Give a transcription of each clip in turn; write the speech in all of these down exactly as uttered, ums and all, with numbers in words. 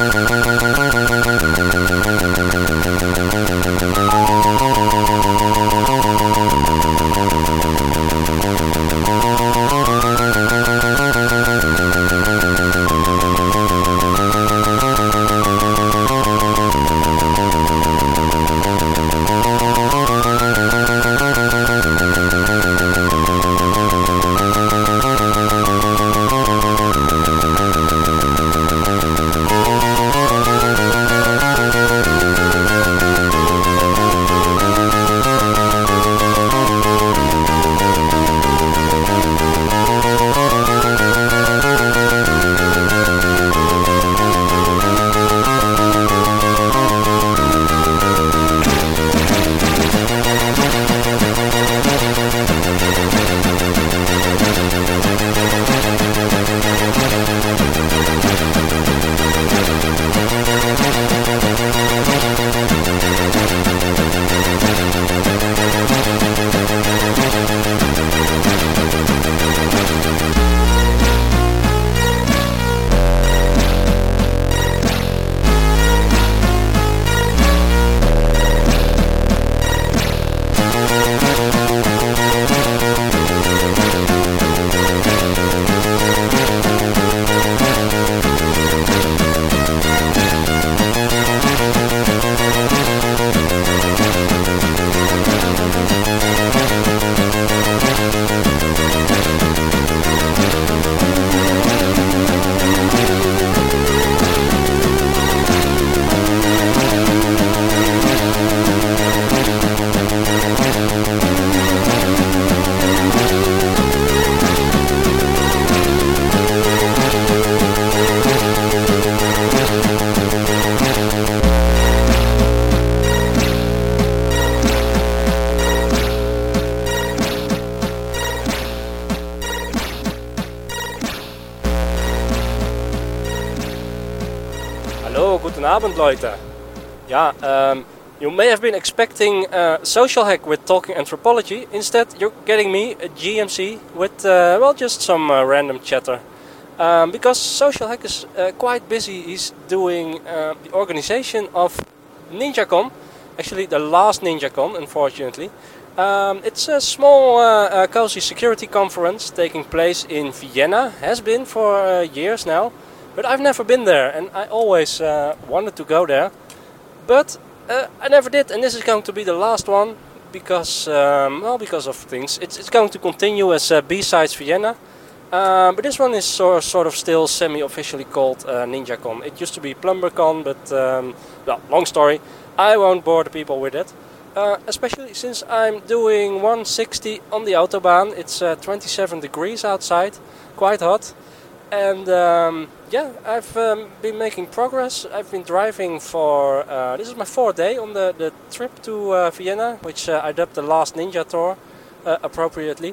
Hallo, guten Abend, Leute. Yeah, um, you may have been expecting uh, Social Hack with Talking Anthropology. Instead, you're getting me, a G M C, with, uh, well, just some uh, random chatter. Um, because Social Hack is uh, quite busy. He's doing uh, the organization of NinjaCon. Actually, the last NinjaCon, unfortunately. Um, it's a small, uh, uh, cozy security conference taking place in Vienna. Has been for uh, years now. But I've never been there, and I always uh, wanted to go there. But uh, I never did, and this is going to be the last one because, um, well, because of things. It's it's going to continue as uh, B-Sides Vienna, uh, but this one is so, sort of still semi-officially called uh, NinjaCon. It used to be PlumberCon, but um, well, long story. I won't bore the people with it. Uh, especially since I'm doing one sixty on the Autobahn. It's uh, twenty-seven degrees outside, quite hot. And um, yeah, I've um, been making progress. I've been driving for, uh, this is my fourth day on the, the trip to uh, Vienna, which uh, I dubbed the last Ninja Tour, uh, appropriately.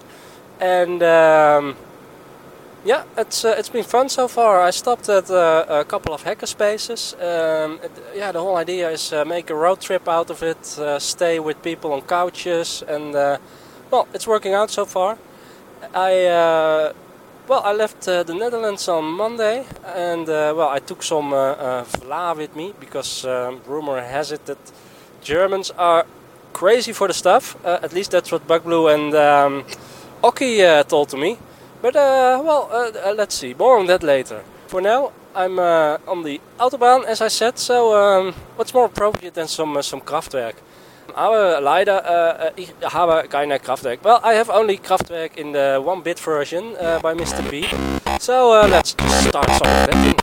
And um, yeah, it's uh, it's been fun so far. I stopped at uh, a couple of hackerspaces. Um, it, yeah, the whole idea is uh, make a road trip out of it, uh, stay with people on couches, and uh, well, it's working out so far. I... Uh, Well, I left uh, the Netherlands on Monday, and uh, well, I took some uh, uh, vla with me because um, rumor has it that Germans are crazy for the stuff. Uh, at least that's what Bugblue and um, Oki uh, told to me. But uh, well, uh, uh, let's see. More on that later. For now, I'm uh, on the Autobahn, as I said. So um, what's more appropriate than some uh, some Kraftwerk? Aber leider, uh, ich habe keine Kraftwerk. Well, I have only Kraftwerk in the one-bit version uh, by Mister B. So uh, let's start some of that thing.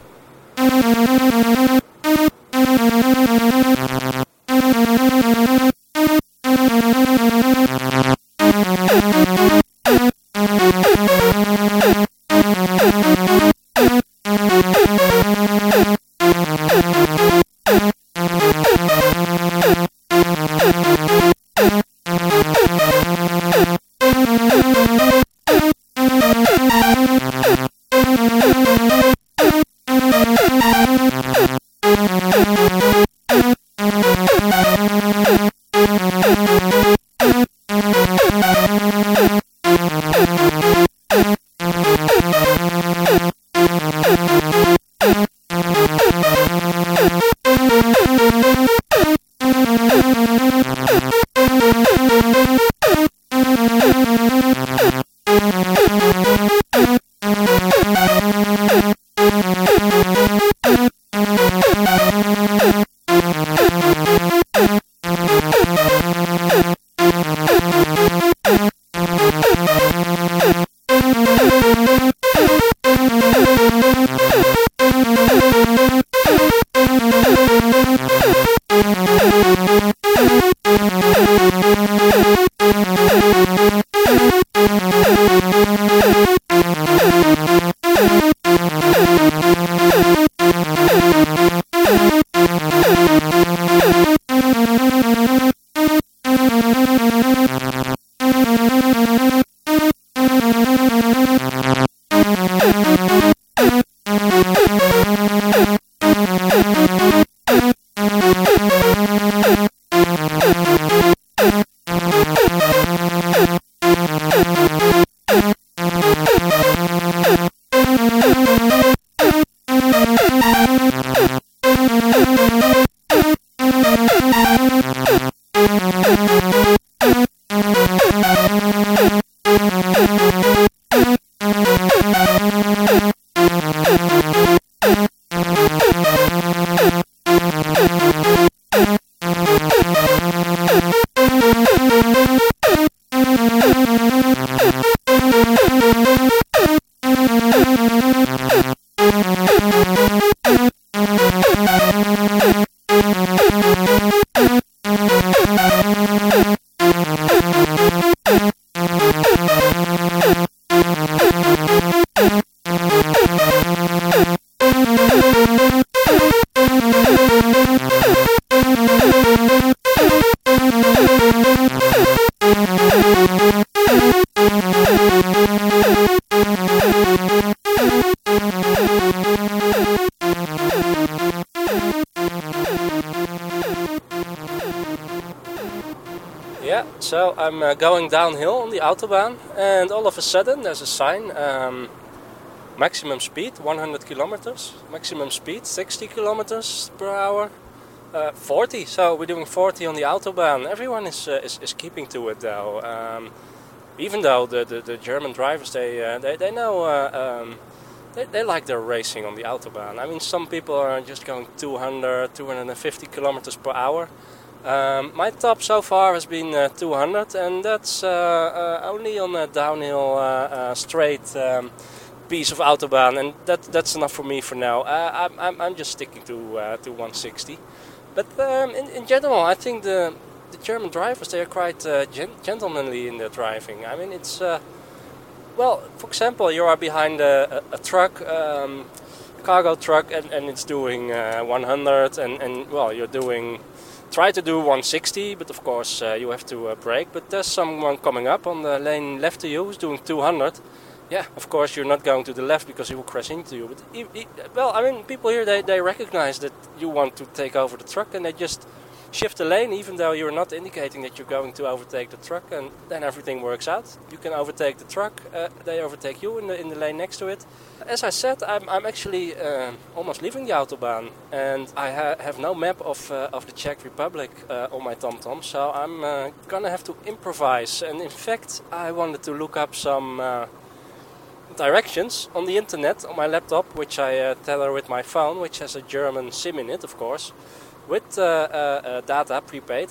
Yeah, so I'm uh, going downhill on the Autobahn, and all of a sudden there's a sign, um, maximum speed one hundred kilometers, maximum speed sixty kilometers per hour, uh, forty. So we're doing forty on the Autobahn. Everyone is uh, is, is keeping to it though. Um, even though the, the, the German drivers they uh, they they know uh, um, they they like their racing on the Autobahn. I mean, some people are just going two hundred, two hundred fifty kilometers per hour. Um, my top so far has been uh, two hundred, and that's uh, uh, only on a downhill uh, uh, straight um, piece of Autobahn, and that that's enough for me for now. Uh, I'm, I'm I'm just sticking to uh, to one sixty. But um, in, in general, I think the the German drivers, they are quite uh, gen- gentlemanly in their driving. I mean, it's uh, well, for example, you are behind a, a, a truck. Um, cargo truck, and, and it's doing uh, one hundred, and, and well, you're doing try to do one sixty, but of course uh, you have to uh, brake. But there's someone coming up on the lane left to you who's doing two hundred. Yeah, of course you're not going to the left because he will crash into you. But he, he, well, I mean, people here, they, they recognize that you want to take over the truck, and they just shift the lane even though you're not indicating that you're going to overtake the truck, and then everything works out. You can overtake the truck, uh, they overtake you in the in the lane next to it. As I said, I'm I'm actually uh, almost leaving the Autobahn, and I ha- have no map of uh, of the Czech Republic uh, on my TomTom, so I'm uh, gonna have to improvise. And in fact, I wanted to look up some uh, directions on the internet on my laptop, which I uh, tether with my phone, which has a German SIM in it, of course, with uh, uh, uh, data prepaid.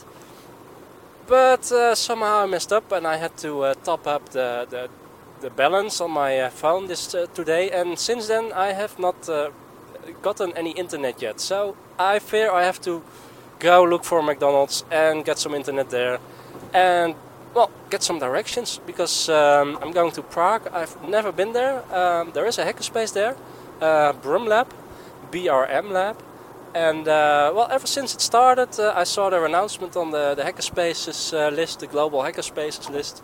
But uh, somehow I messed up, and I had to uh, top up the, the the balance on my uh, phone this uh, today, and since then I have not uh, gotten any internet yet. So I fear I have to go look for McDonald's and get some internet there, and well, get some directions, because um, I'm going to Prague. I've never been there. Um, there is a hackerspace there, uh, Brum Lab, B R M Lab. And uh, well, ever since it started, uh, I saw their announcement on the, the hackerspaces uh, list, the global hackerspaces list.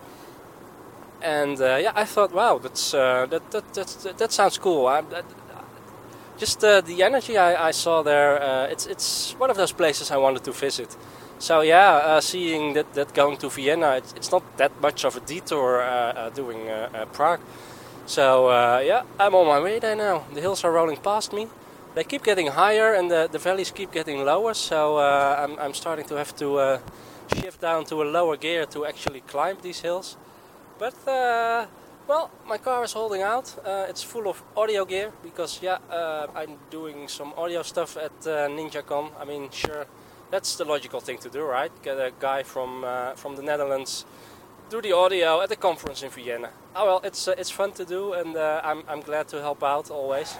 And uh, yeah, I thought, wow, that's uh, that, that that that sounds cool. I, that, just uh, the energy I, I saw there, uh, it's it's one of those places I wanted to visit. So yeah, uh, seeing that, that going to Vienna, it's, it's not that much of a detour uh, uh, doing uh, uh, Prague. So uh, yeah, I'm on my way there now. The hills are rolling past me. They keep getting higher, and the, the valleys keep getting lower. So uh, I'm I'm starting to have to uh, shift down to a lower gear to actually climb these hills. But, uh, well, my car is holding out. Uh, it's full of audio gear because, yeah, uh, I'm doing some audio stuff at uh, NinjaCon. I mean, sure, that's the logical thing to do, right? Get a guy from uh, from the Netherlands, do the audio at the conference in Vienna. Oh well, it's uh, it's fun to do, and uh, I'm I'm glad to help out always.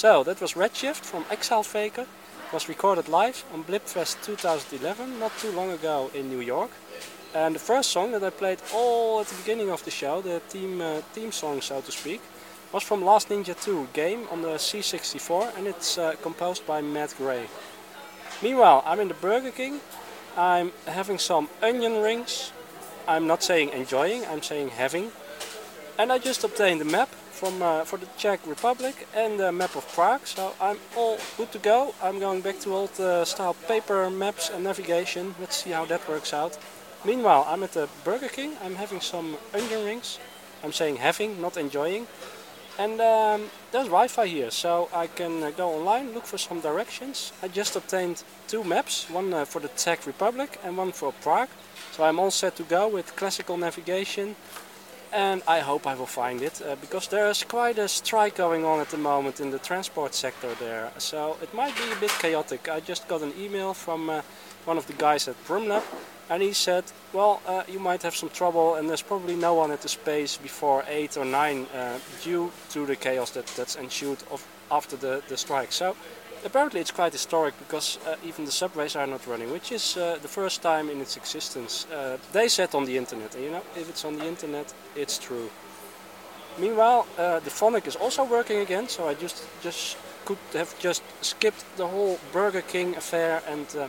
So that was Redshift from Exile Faker. It was recorded live on Blipfest two thousand eleven, not too long ago in New York. And the first song that I played all at the beginning of the show, the theme, uh, theme song so to speak, was from Last Ninja two game on the C sixty-four, and it's uh, composed by Matt Gray. Meanwhile, I'm in the Burger King. I'm having some onion rings. I'm not saying enjoying, I'm saying having. And I just obtained a map from uh, for the Czech Republic and a map of Prague, so I'm all good to go. I'm going back to old uh, style paper maps and navigation. Let's see how that works out. Meanwhile, I'm at the Burger King. I'm having some onion rings. I'm saying having, not enjoying. And um, there's Wi-Fi here, so I can uh, go online, look for some directions. I just obtained two maps, one uh, for the Czech Republic and one for Prague. So I'm all set to go with classical navigation. And I hope I will find it, uh, because there's quite a strike going on at the moment in the transport sector there. So it might be a bit chaotic. I just got an email from uh, one of the guys at Brumlab, and he said, well, uh, you might have some trouble and there's probably no one at the space before eight or nine uh, due to the chaos that, that's ensued of, after the, the strike. So apparently it's quite historic, because uh, even the subways are not running, which is uh, the first time in its existence. Uh, they said on the internet, and you know, if it's on the internet, it's true. Meanwhile, uh, the phonic is also working again, so I just just could have just skipped the whole Burger King affair and uh,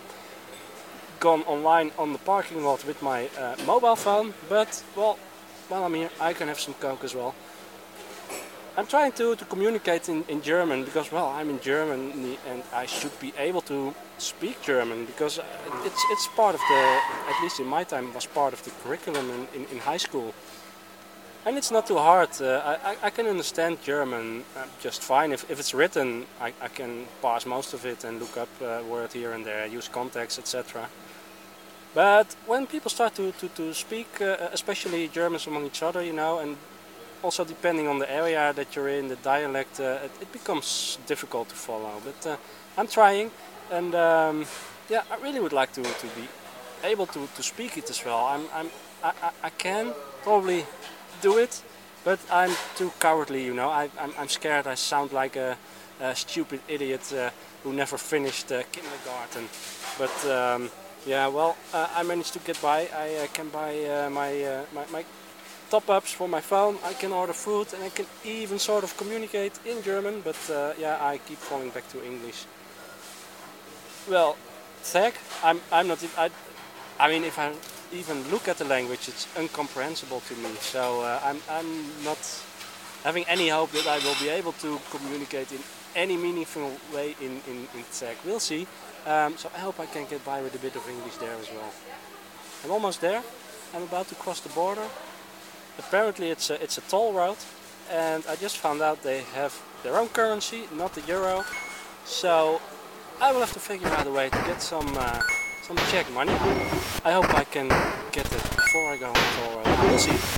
gone online on the parking lot with my uh, mobile phone. But, well, while I'm here, I can have some Coke as well. I'm trying to, to communicate in, in German because, well, I'm in Germany and I should be able to speak German, because it's it's part of the, at least in my time, it was part of the curriculum in, in, in high school. And it's not too hard. Uh, I, I can understand German uh, just fine. If, if it's written, I, I can pass most of it and look up uh, word here and there, use context, et cetera. But when people start to, to, to speak, uh, especially Germans among each other, you know, and also depending on the area that you're in, the dialect, uh, it, it becomes difficult to follow. But uh, I'm trying, and um, yeah, I really would like to, to be able to, to speak it as well. I'm, I'm, I, I, I can probably do it, but I'm too cowardly, you know. I, I'm, I'm scared I sound like a, a stupid idiot uh, who never finished uh, kindergarten. But um, yeah, well, uh, I managed to get by. I uh, can buy uh, my, uh, my, my top-ups for my phone, I can order food, and I can even sort of communicate in German, but uh, yeah, I keep falling back to English. Well, Czech, I'm, I'm not, I, I mean, if I even look at the language, it's incomprehensible to me, so uh, I'm, I'm not having any hope that I will be able to communicate in any meaningful way in, in, in Czech. We'll see. Um, so I hope I can get by with a bit of English there as well. I'm almost there. I'm about to cross the border. Apparently it's a, it's a toll road, and I just found out they have their own currency, not the euro. So I will have to figure out a way to get some uh, some Czech money. I hope I can get it before I go on the toll road. We'll see.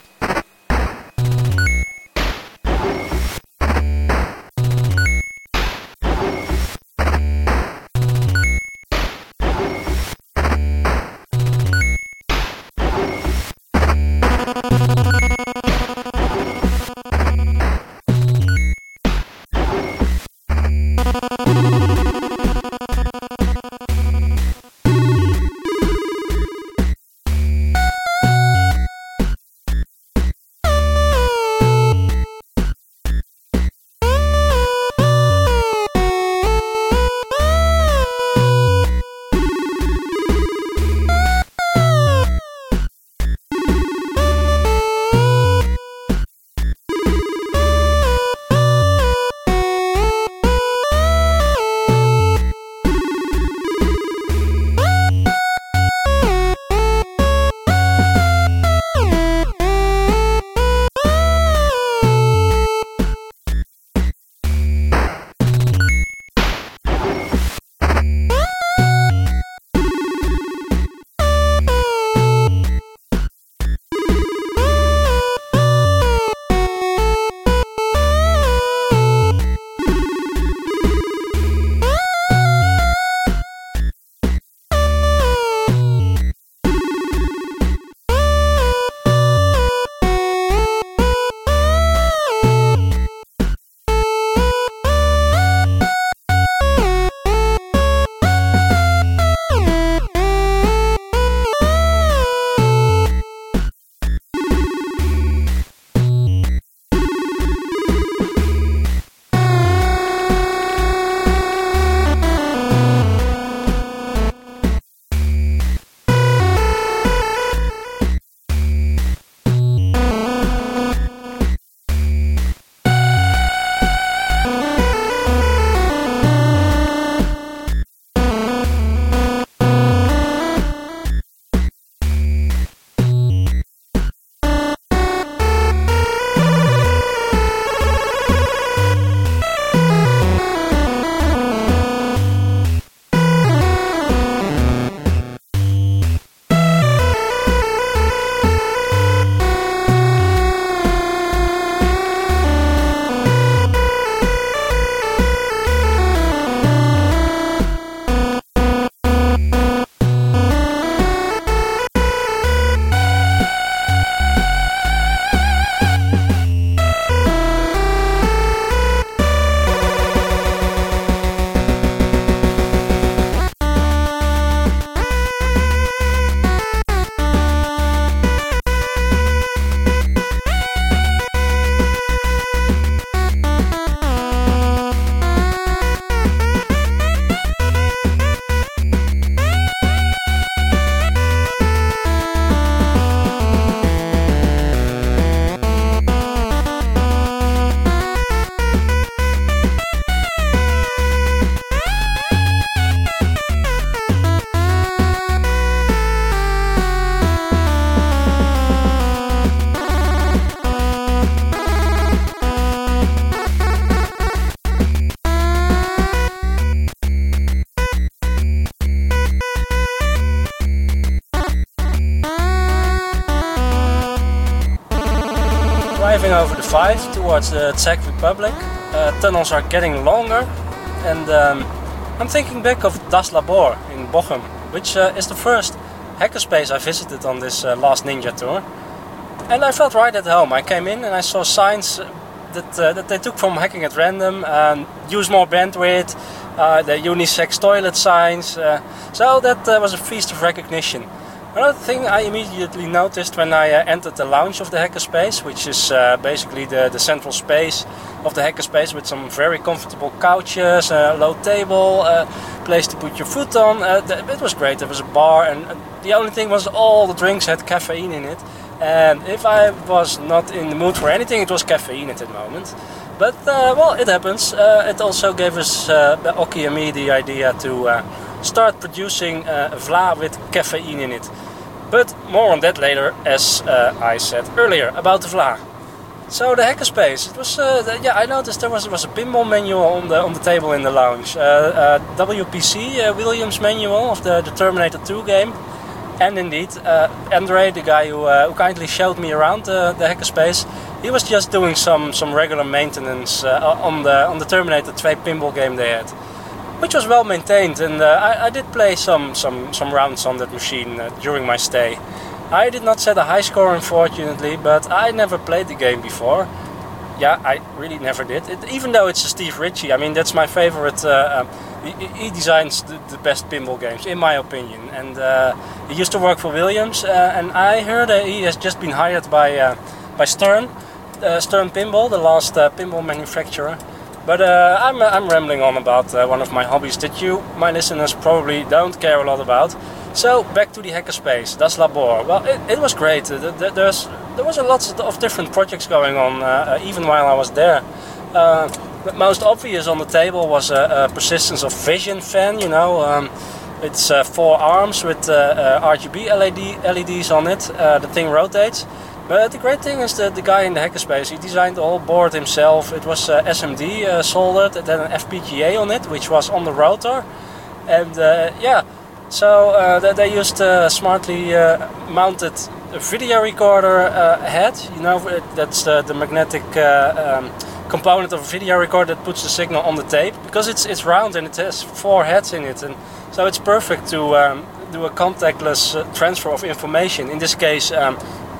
five towards the Czech Republic. Uh, tunnels are getting longer, and um, I'm thinking back of Das Labor in Bochum, which uh, is the first hackerspace I visited on this uh, last Ninja tour. And I felt right at home. I came in and I saw signs that uh, that they took from Hacking at Random, and use more bandwidth, uh, the unisex toilet signs. Uh, so that uh, was a feast of recognition. Another thing I immediately noticed when I uh, entered the lounge of the hackerspace, which is uh, basically the, the central space of the hackerspace with some very comfortable couches, a low table, a place to put your foot on. Uh, it was great. There was a bar, and the only thing was all the drinks had caffeine in it. And if I was not in the mood for anything, it was caffeine at that moment. But, uh, well, it happens. Uh, it also gave us, uh, Oki and me, the idea to uh, start producing uh, Vla with caffeine in it. But more on that later, as uh, I said earlier, about the Vla. So the hackerspace, it was, uh, the, yeah, I noticed there was, there was a pinball manual on the on the table in the lounge. Uh, uh, W P C, uh, Williams manual of the, the Terminator two game. And indeed, uh, Andre, the guy who, uh, who kindly showed me around uh, the hackerspace, he was just doing some, some regular maintenance uh, on the on the Terminator two pinball game they had, which was well maintained. And uh, I, I did play some, some, some rounds on that machine uh, during my stay. I did not set a high score, unfortunately, but I never played the game before. Yeah, I really never did. It, even though it's a Steve Ritchie, I mean, that's my favorite. Uh, uh, he, he designs the, the best pinball games, in my opinion. And uh, he used to work for Williams, uh, and I heard that he has just been hired by uh, by Stern, uh, Stern Pinball, the last uh, pinball manufacturer. But uh, I'm I'm rambling on about uh, one of my hobbies that you, my listeners, probably don't care a lot about. So back to the hackerspace, Das Labor. Well, it, it was great. There's there was a lot of different projects going on, uh, even while I was there. Uh, the most obvious on the table was a, a Persistence of Vision fan. You know, um, it's uh, four arms with uh, uh, R G B L E D L E Ds on it. Uh, the thing rotates. But the great thing is that the guy in the hackerspace, he designed the whole board himself. It was uh, S M D uh, soldered, and then an F P G A on it, which was on the rotor. And uh, yeah, so uh, they used a smartly uh, mounted video recorder uh, head. You know, that's uh, the magnetic uh, um, component of a video recorder that puts the signal on the tape, because it's it's round and it has four heads in it, and so it's perfect to um, do a contactless uh, transfer of information. In this case, um,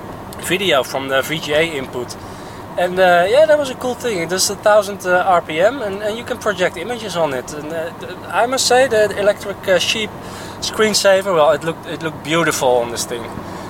video from the V G A input. And uh, yeah, that was a cool thing. It does a thousand uh, R P M, and, and you can project images on it. And uh, I must say that Electric uh, Sheep screensaver, well, it looked it looked beautiful on this thing.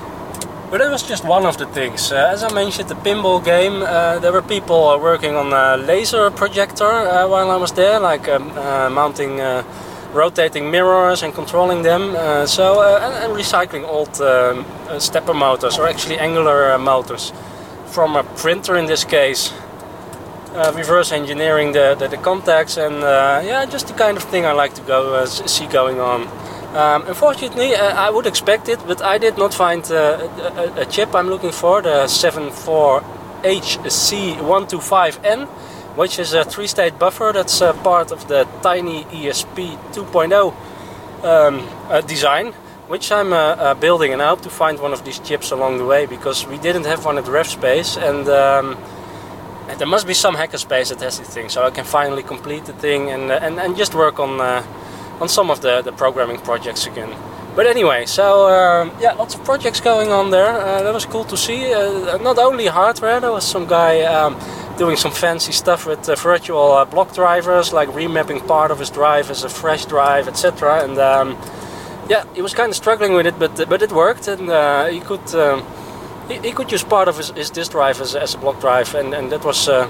But it was just one of the things. Uh, as I mentioned, the pinball game, uh, there were people uh, working on a laser projector uh, while I was there, like um, uh, mounting uh, rotating mirrors and controlling them. Uh, so uh, and, and recycling old um, uh, stepper motors, or actually angular uh, motors, from a printer in this case. Uh, reverse engineering the, the, the contacts, and uh, yeah, just the kind of thing I like to go uh, see going on. Um, unfortunately, uh, I would expect it, but I did not find uh, a, a chip I'm looking for, the seven four H C one two five N, which is a three-state buffer that's uh, part of the Tiny E S P two point oh um, uh, design, which I'm uh, uh, building, and I hope to find one of these chips along the way, because we didn't have one at RevSpace, and um, there must be some hackerspace that has this thing, so I can finally complete the thing and uh, and, and just work on uh, on some of the, the programming projects again. But anyway, so um, yeah, lots of projects going on there. Uh, that was cool to see. Uh, not only hardware, there was some guy um, doing some fancy stuff with uh, virtual uh, block drivers, like remapping part of his drive as a fresh drive, et cetera. And um, yeah, he was kind of struggling with it, but but it worked, and uh, he could um, he, he could use part of his, his disk drive as, as a block drive, and and that was. Uh,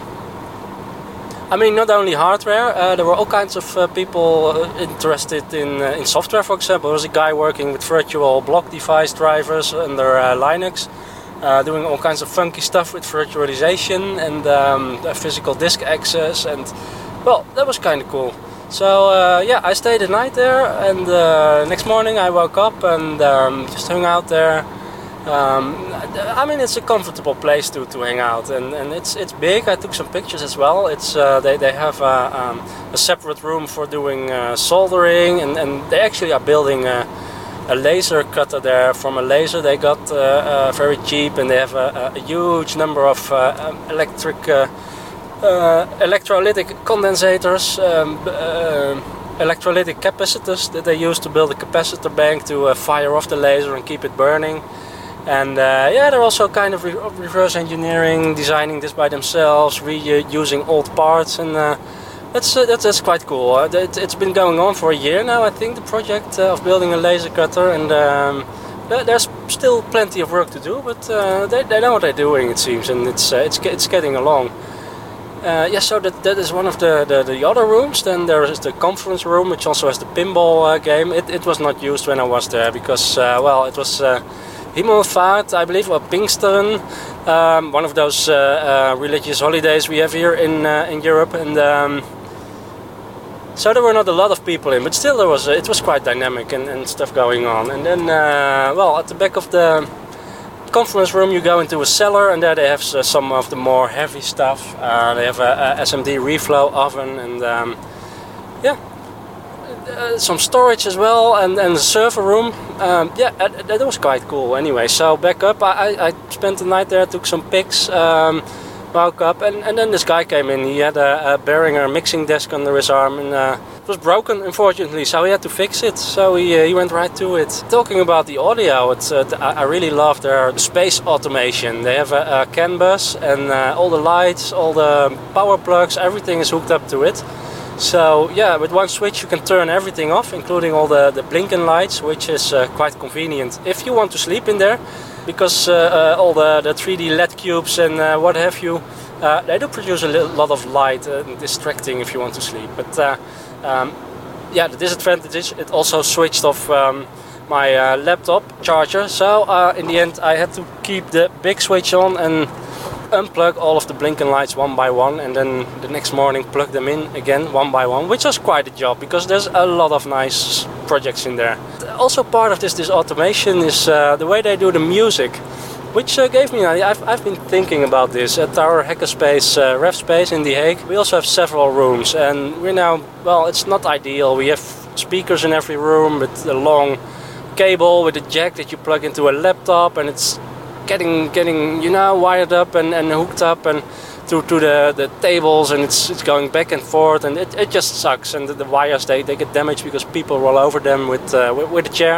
I mean, not only hardware, uh, there were all kinds of uh, people uh, interested in uh, in software, for example. There was a guy working with virtual block device drivers under uh, Linux, uh, doing all kinds of funky stuff with virtualization and um, physical disk access, and well, that was kind of cool. So uh, yeah, I stayed the night there, and uh, next morning I woke up and um, just hung out there. Um, I mean, it's a comfortable place to, to hang out, and, and it's it's big. I took some pictures as well. It's uh, they they have a, um, a separate room for doing uh, soldering, and, and they actually are building a, a laser cutter there. From a laser they got uh, uh, very cheap, and they have a, a huge number of uh, um, electric uh, uh, electrolytic condensators, um, uh, electrolytic capacitors that they use to build a capacitor bank to uh, fire off the laser and keep it burning. And uh, yeah, they're also kind of re- reverse engineering, designing this by themselves, reusing old parts, and uh, that's, uh, that's that's quite cool. Uh, it, it's been going on for a year now, I think, the project uh, of building a laser cutter, and um, th- there's still plenty of work to do, but uh, they, they know what they're doing, it seems, and it's uh, it's it's getting along. Uh, yeah, so that that is one of the, the, the other rooms. Then there is the conference room, which also has the pinball uh, game. It it was not used when I was there because uh, well, it was. Uh, Himmelfahrt, I believe, or Pinksteren, um, one of those uh, uh, religious holidays we have here in uh, in Europe, and um, so there were not a lot of people in, but still there was uh, it was quite dynamic and, and stuff going on. And then, uh, well, at the back of the conference room, you go into a cellar, and there they have uh, some of the more heavy stuff. Uh, they have a, a S M D reflow oven, and um, yeah. Uh, some storage as well, and, and the server room. Um, yeah, that, that was quite cool. Anyway, so back up, I, I spent the night there, took some pics, um, woke up, and, and then this guy came in. He had a, a Behringer mixing desk under his arm, and uh, it was broken, unfortunately, so he had to fix it. So he, uh, he went right to it. Talking about the audio, it's, uh, I really love their space automation. They have a, a CAN bus, and uh, all the lights, all the power plugs, everything is hooked up to it. So yeah, with one switch you can turn everything off, including all the, the blinking lights, which is uh, quite convenient if you want to sleep in there, because uh, uh, all the, the three D L E D cubes and uh, what have you, uh, they do produce a little, lot of light, uh, distracting if you want to sleep. But uh, um, yeah, the disadvantage is it also switched off um, my uh, laptop charger, so uh, in the end I had to keep the big switch on and unplug all of the blinking lights one by one, and then the next morning plug them in again one by one, which was quite a job because there's a lot of nice projects in there. Also part of this this automation is uh, the way they do the music, which uh, gave me an idea. I've, I've been thinking about this at our hackerspace, uh, RevSpace in The Hague. We also have several rooms, and we're now, well, it's not ideal. We have speakers in every room with a long cable with a jack that you plug into a laptop, and it's getting getting you know wired up and, and hooked up and to, to the, the tables, and it's it's going back and forth, and it, it just sucks, and the, the wires they, they get damaged because people roll over them with uh, with, with a chair.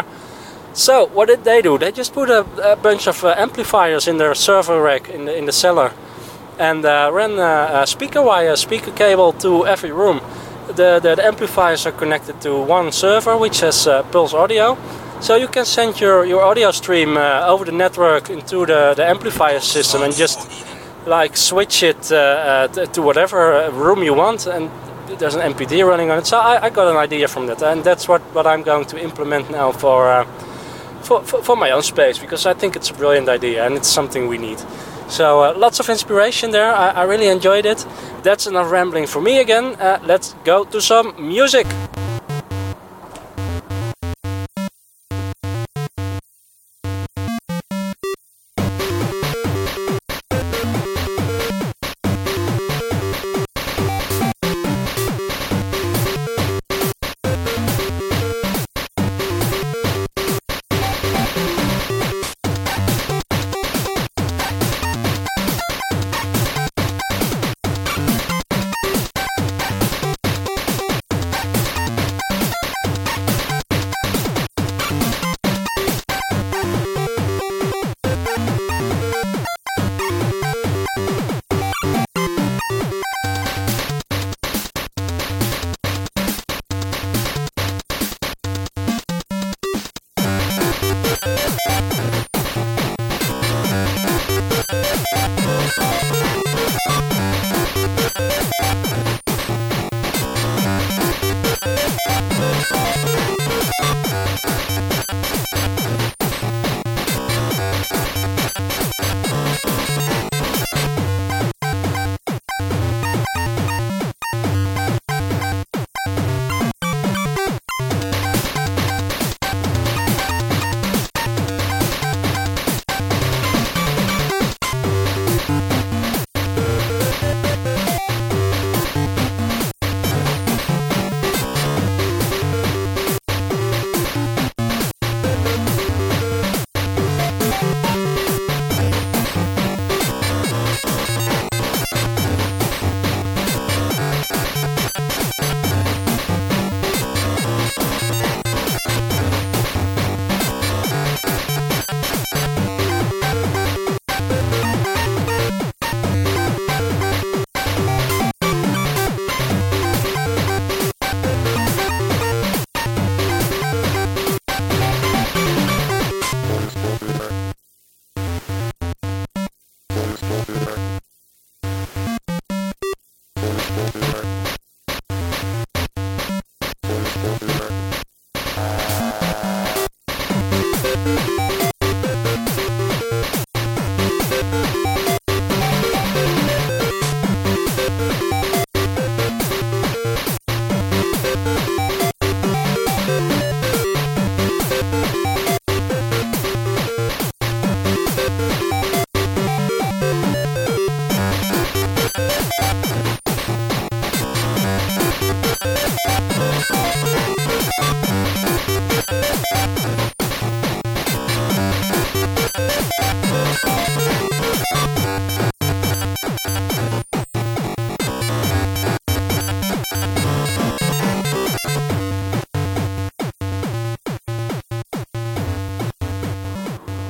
So what did they do? They just put a, a bunch of uh, amplifiers in their server rack in the in the cellar, and uh, ran a, a speaker wire, speaker cable to every room. The, the the amplifiers are connected to one server which has uh, Pulse Audio. So you can send your, your audio stream uh, over the network into the, the amplifier system and just like switch it uh, uh, to, to whatever room you want, and there's an M P D running on it. So I, I got an idea from that, and that's what, what I'm going to implement now for, uh, for, for for my own space, because I think it's a brilliant idea and it's something we need. So uh, lots of inspiration there. I, I really enjoyed it. That's enough rambling for me again. Uh, let's go to some music.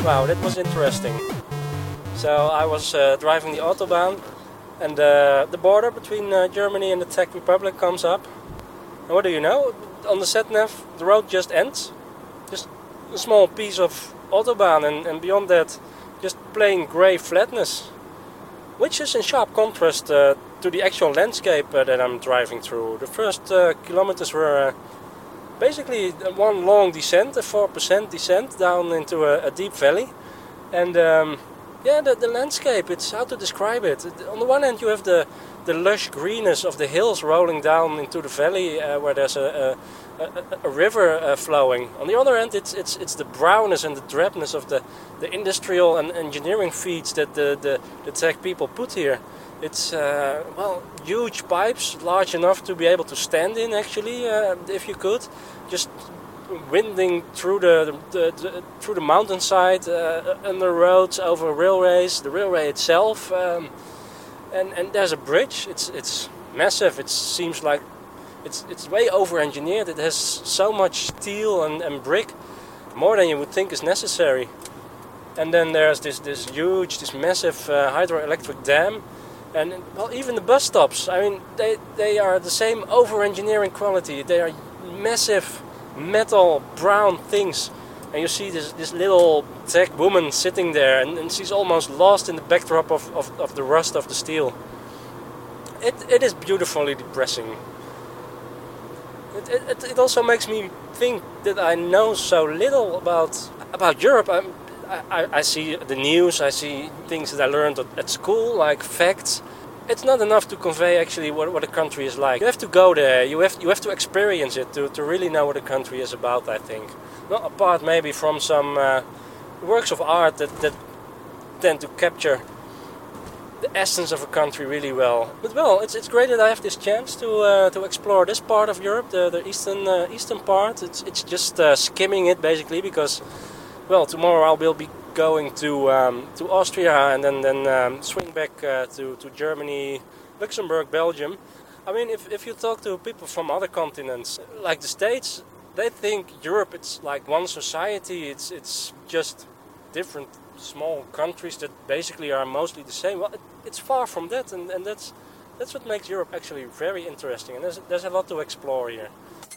Wow, that was interesting. So I was uh, driving the Autobahn, and uh, the border between uh, Germany and the Czech Republic comes up. And what do you know? On the sat-nav, the road just ends. Just a small piece of Autobahn, and, and beyond that, just plain grey flatness. Which is in sharp contrast uh, to the actual landscape uh, that I'm driving through. The first uh, kilometers were uh, basically one long descent, a four percent descent down into a, a deep valley. And um, yeah, the, the landscape, it's how to describe it. On the one hand you have the, the lush greenness of the hills rolling down into the valley uh, where there's a, a, a, a river uh, flowing. On the other hand it's it's it's the brownness and the drabness of the, the industrial and engineering feats that the, the, the Czech people put here. It's, uh, well, huge pipes, large enough to be able to stand in actually, uh, if you could. Just winding through the, the, the through the mountainside, uh, under roads, over railways, the railway itself. Um, and, and there's a bridge, it's it's massive, it seems like it's it's way over-engineered. It has so much steel and, and brick, more than you would think is necessary. And then there's this, this huge, this massive uh, hydroelectric dam. And, well, even the bus stops, I mean, they, they are the same over-engineering quality. They are massive metal brown things. And you see this, this little Czech woman sitting there, and, and she's almost lost in the backdrop of, of, of the rust of the steel. It, it is beautifully depressing. It, it, it also makes me think that I know so little about, about Europe. I'm, I, I see the news, I see things that I learned at school, like facts. It's not enough to convey actually what, what a country is like. You have to go there, you have you have to experience it to, to really know what a country is about, I think. Not apart maybe from some uh, works of art that, that tend to capture the essence of a country really well. But well, it's it's great that I have this chance to uh, to explore this part of Europe, the, the eastern uh, eastern part. It's, it's just uh, skimming it basically because, well, tomorrow I will be going to um, to Austria and then then um, swing back uh, to to Germany, Luxembourg, Belgium. I mean, if if you talk to people from other continents, like the States, they think Europe it's like one society. It's it's just different small countries that basically are mostly the same. Well, it, it's far from that, and, and that's that's what makes Europe actually very interesting. And there's there's a lot to explore here.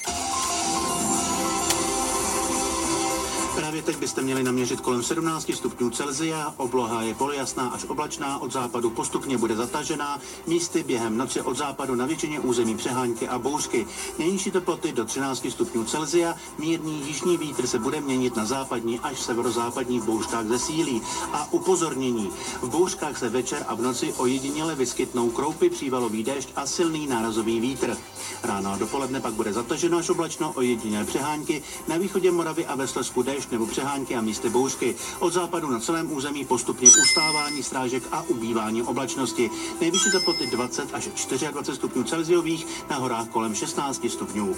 Právě teď byste měli naměřit kolem sedmnáct stupňů Celsia, obloha je polojasná až oblačná, od západu postupně bude zatažená, místy během noci od západu na většině území přehánky a bouřky. Nejnižší teploty do třináct stupňů Celsia, mírný jižní vítr se bude měnit na západní až severozápadní v bouřkách zesílí. A upozornění, v bouřkách se večer a v noci ojediněle vyskytnou kroupy, přívalový déšť a silný nárazový vítr. Ráno a dopoledne pak bude zataženo až oblačno, ojedinělé přehánky, na východě Moravy a ve Slezsku déšť nebo přehánky a místy bouřky. Od západu na celém území postupně ustávání srážek a ubývání oblačnosti. Nejvyšší teploty dvacet až dvacet čtyři stupňů Celsiových, na horách kolem šestnáct stupňů.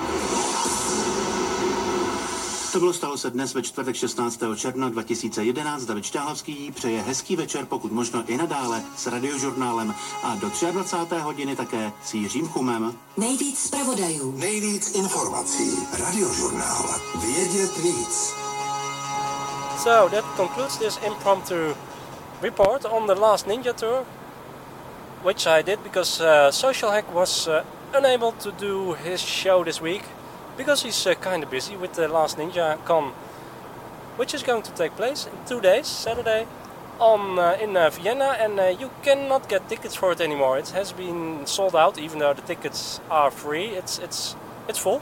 To bylo Stalo se dnes ve čtvrtek šestnáctého června dva tisíce jedenáct. David Šťáhavský přeje hezký večer, pokud možno i nadále s Radiožurnálem a do dvacáté třetí hodiny také s Jiřím Chumem. Nejvíc zpravodajů, nejvíc informací. Radiožurnál. Vědět víc. So that concludes this impromptu report on the Last Ninja Tour, which I did because uh, Social Hack was uh, unable to do his show this week. Because he's uh, kind of busy with the Last Ninja Con, which is going to take place in two days, Saturday, on uh, in uh, Vienna, and uh, you cannot get tickets for it anymore. It has been sold out, even though the tickets are free. It's it's it's full.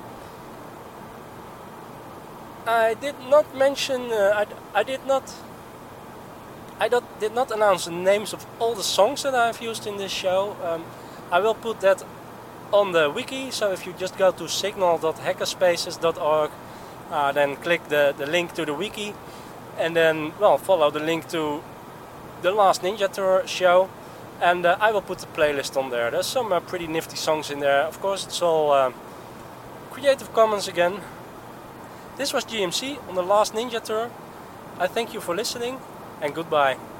I did not mention. Uh, I I did not. I did, did not announce the names of all the songs that I've used in this show. Um, I will put that on the wiki, so if you just go to signal dot hackerspaces dot org, uh, then click the, the link to the wiki, and then, well, follow the link to the Last Ninja Tour show, and uh, I will put the playlist on there. There's some uh, pretty nifty songs in there. Of course, it's all uh, Creative Commons again. This was G M C on the Last Ninja Tour. I thank you for listening, and goodbye.